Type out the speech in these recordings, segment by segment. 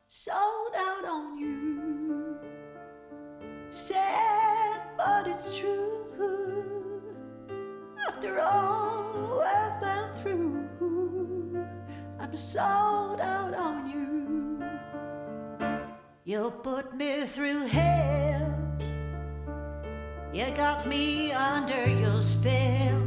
sold out on you. Sad, but it's true. After all I've been through, I'm sold out on you. You put me through hell. You got me under your spell.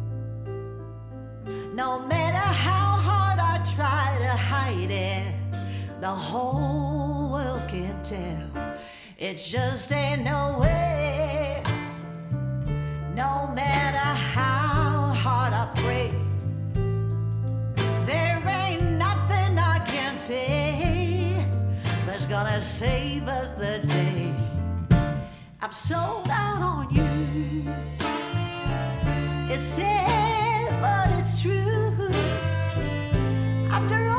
No matter how hard I try to hide it, the whole world can tell. It just ain't no way. No matter how hard I pray, there ain't nothing I can say that's gonna save us the day. I'm sold out on you. It's sad, but it's true. After all